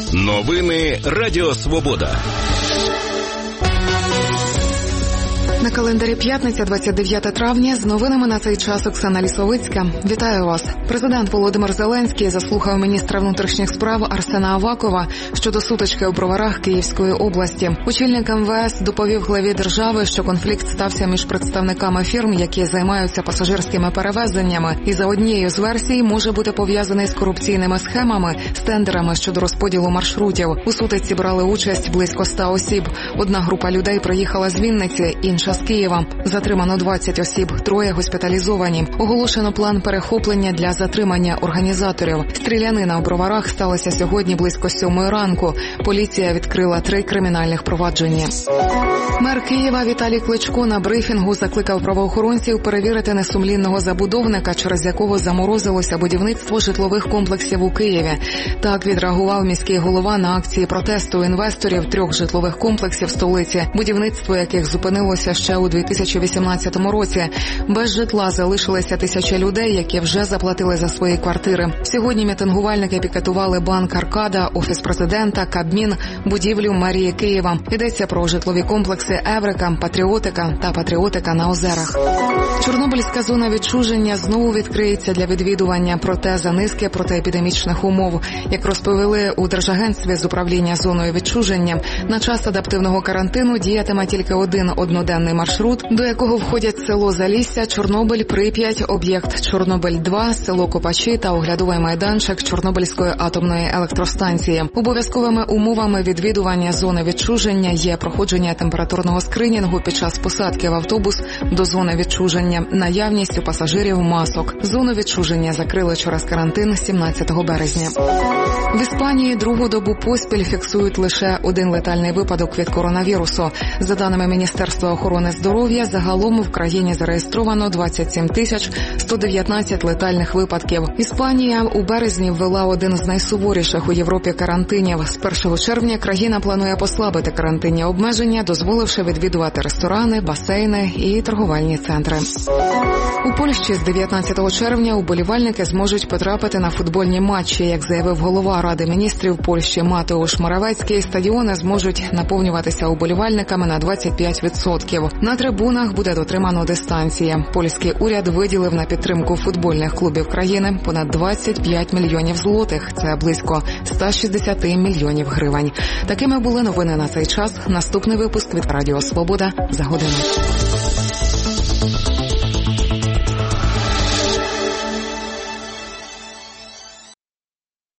Новини Радіо Свобода. На календарі п'ятниця, 29 травня. З новинами на цей час Оксана Лісовицька. Вітаю вас. Президент Володимир Зеленський заслухав міністра внутрішніх справ Арсена Авакова щодо сутички у Броварах Київської області. Очільник МВС доповів главі держави, що конфлікт стався між представниками фірм, які займаються пасажирськими перевезеннями, і за однією з версій може бути пов'язаний з корупційними схемами, з тендерами щодо розподілу маршрутів. У сутичці брали участь близько 100 осіб. Одна група людей приїхала з Вінниці, інша з Києва. Затримано 20 осіб, 3 госпіталізовані. Оголошено план перехоплення для затримання організаторів. Стрілянина у Броварах сталася сьогодні близько 7 ранку. Поліція відкрила 3 кримінальних провадження. Мер Києва Віталій Кличко на брифінгу закликав правоохоронців перевірити несумлінного забудовника, через якого заморозилося будівництво житлових комплексів у Києві. Так відреагував міський голова на акції протесту інвесторів 3 житлових комплексів столиці, будівництво яких зупинилося ще у 2018 році. Без житла залишилися тисячі людей, які вже заплатили за свої квартири. Сьогодні мітингувальники пікетували банк «Аркада», Офіс президента, Кабмін, будівлю мерії Києва. Йдеться про житлові комплекси «Еврика», «Патріотика» та «Патріотика» на озерах. Чорнобильська зона відчуження знову відкриється для відвідування, проте за низки протиепідемічних умов. Як розповіли у Держагентстві з управління зоною відчуження, на час адаптивного карантину діятиме тільки один одноденний маршрут, до якого входять село Залісся, Чорнобиль, Прип'ять, об'єкт Чорнобиль-2, село Копачі та оглядовий майданчик Чорнобильської атомної електростанції. Обов'язковими умовами відвідування зони відчуження є проходження температурного скринінгу під час посадки в автобус до зони відчуження, наявність у пасажирів масок. Зону відчуження закрили через карантин 17 березня. В Іспанії другу добу поспіль фіксують лише один летальний випадок від коронавірусу. За даними Міністерства охорони здоров'я, загалом в країні зареєстровано 27 119 летальних випадків. Іспанія у березні ввела один з найсуворіших у Європі карантинів. З 1 червня країна планує послабити карантинні обмеження, дозволивши відвідувати ресторани, басейни і торговельні центри. У Польщі з 19 червня уболівальники зможуть потрапити на футбольні матчі. Як заявив голова Ради міністрів Польщі Матеуш Моравецький, стадіони зможуть наповнюватися уболівальниками на 25%. На трибунах буде дотримано дистанції. Польський уряд виділив на підтримку футбольних клубів країни понад 25 мільйонів злотих. Це близько 160 мільйонів гривень. Такими були новини на цей час. Наступний випуск від Радіо Свобода за годину.